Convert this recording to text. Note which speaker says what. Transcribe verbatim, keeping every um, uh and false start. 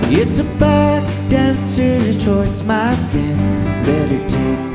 Speaker 1: It's a back dancer's choice, my friend. Better take